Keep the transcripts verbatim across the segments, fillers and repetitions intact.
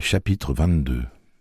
Chapitre vingt-deux.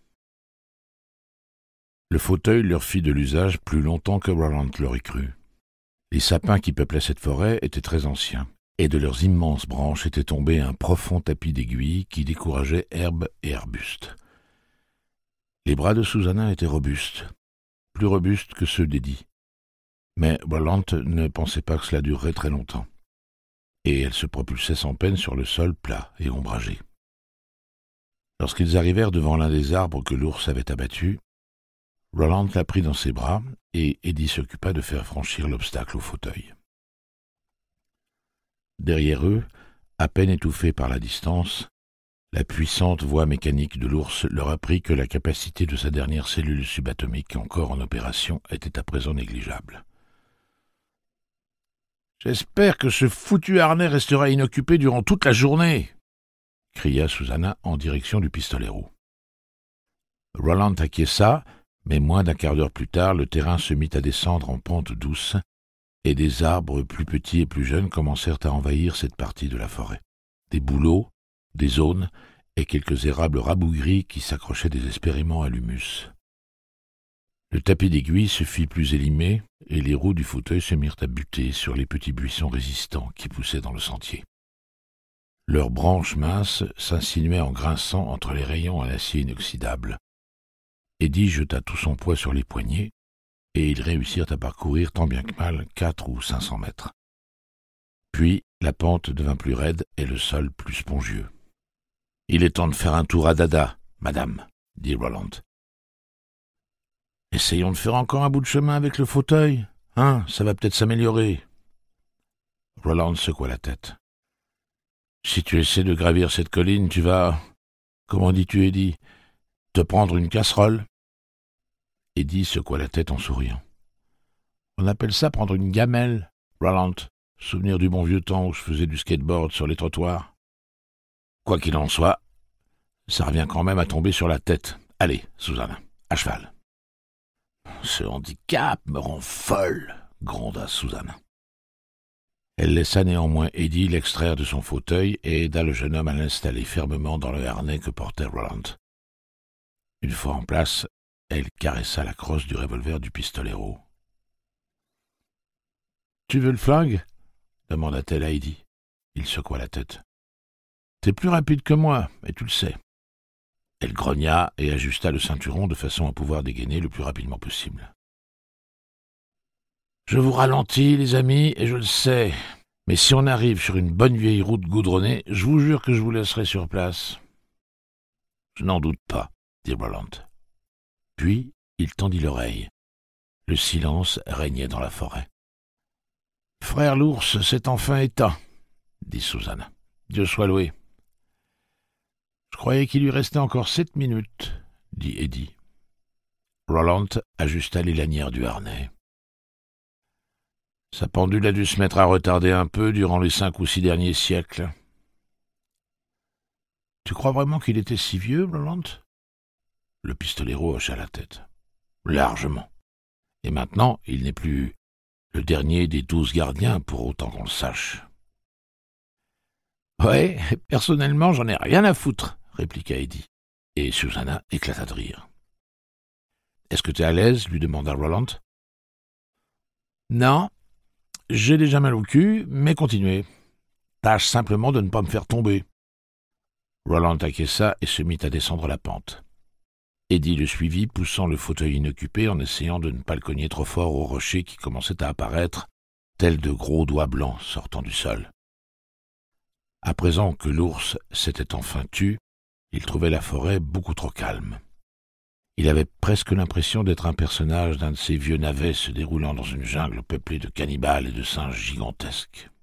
Le fauteuil leur fit de l'usage plus longtemps que Roland l'aurait cru. Les sapins qui peuplaient cette forêt étaient très anciens, et de leurs immenses branches était tombé un profond tapis d'aiguilles qui décourageait herbes et arbustes. Les bras de Susannah étaient robustes, plus robustes que ceux d'Eddie. Mais Roland ne pensait pas que cela durerait très longtemps, et elle se propulsait sans peine sur le sol plat et ombragé. Lorsqu'ils arrivèrent devant l'un des arbres que l'ours avait abattu, Roland la prit dans ses bras, et Eddie s'occupa de faire franchir l'obstacle au fauteuil. Derrière eux, à peine étouffés par la distance, la puissante voix mécanique de l'ours leur apprit que la capacité de sa dernière cellule subatomique encore en opération était à présent négligeable. « J'espère que ce foutu harnais restera inoccupé durant toute la journée !» cria Susannah en direction du pistolero. Roland acquiesça, mais moins d'un quart d'heure plus tard, le terrain se mit à descendre en pente douce, et des arbres plus petits et plus jeunes commencèrent à envahir cette partie de la forêt. Des bouleaux, des aunes et quelques érables rabougris qui s'accrochaient désespérément à l'humus. Le tapis d'aiguilles se fit plus élimé, et les roues du fauteuil se mirent à buter sur les petits buissons résistants qui poussaient dans le sentier. Leurs branches minces s'insinuaient en grinçant entre les rayons en acier inoxydable. Eddie jeta tout son poids sur les poignets, et ils réussirent à parcourir tant bien que mal quatre ou cinq cents mètres. Puis la pente devint plus raide et le sol plus spongieux. « Il est temps de faire un tour à dada, madame, » dit Roland. « Essayons de faire encore un bout de chemin avec le fauteuil, hein, ça va peut-être s'améliorer. » Roland secoua la tête. « Si tu essaies de gravir cette colline, tu vas, comment dis-tu, Eddie, te prendre une casserole ?» Eddie secoua la tête en souriant. « On appelle ça prendre une gamelle, Roland, souvenir du bon vieux temps où je faisais du skateboard sur les trottoirs. Quoi qu'il en soit, ça revient quand même à tomber sur la tête. Allez, Susannah, à cheval. »« Ce handicap me rend folle, » gronda Susannah. Elle laissa néanmoins Eddie l'extraire de son fauteuil et aida le jeune homme à l'installer fermement dans le harnais que portait Roland. Une fois en place, elle caressa la crosse du revolver du pistolero. « Tu veux le flingue ?» demanda-t-elle à Eddie. Il secoua la tête. « T'es plus rapide que moi, et tu le sais. » Elle grogna et ajusta le ceinturon de façon à pouvoir dégainer le plus rapidement possible. « Je vous ralentis, les amis, et je le sais. Mais si on arrive sur une bonne vieille route goudronnée, je vous jure que je vous laisserai sur place. »« Je n'en doute pas, » dit Roland. Puis il tendit l'oreille. Le silence régnait dans la forêt. « Frère l'ours s'est enfin éteint, » dit Susannah. « Dieu soit loué. »« Je croyais qu'il lui restait encore sept minutes, » dit Eddie. Roland ajusta les lanières du harnais. Sa pendule a dû se mettre à retarder un peu durant les cinq ou six derniers siècles. « Tu crois vraiment qu'il était si vieux, Roland ?» Le pistolero hocha la tête. « Largement. Et maintenant, il n'est plus le dernier des douze gardiens, pour autant qu'on le sache. »« Ouais, personnellement, j'en ai rien à foutre, » répliqua Eddie, et Susannah éclata de rire. « Est-ce que tu es à l'aise ?» lui demanda Roland. « Non, j'ai déjà mal au cul, mais continuez. Tâche simplement de ne pas me faire tomber. » Roland acquiesça et se mit à descendre la pente. Eddie le suivit, poussant le fauteuil inoccupé en essayant de ne pas le cogner trop fort aux rochers qui commençaient à apparaître, tels de gros doigts blancs sortant du sol. À présent que l'ours s'était enfin tu, il trouvait la forêt beaucoup trop calme. Il avait presque l'impression d'être un personnage d'un de ces vieux navets se déroulant dans une jungle peuplée de cannibales et de singes gigantesques.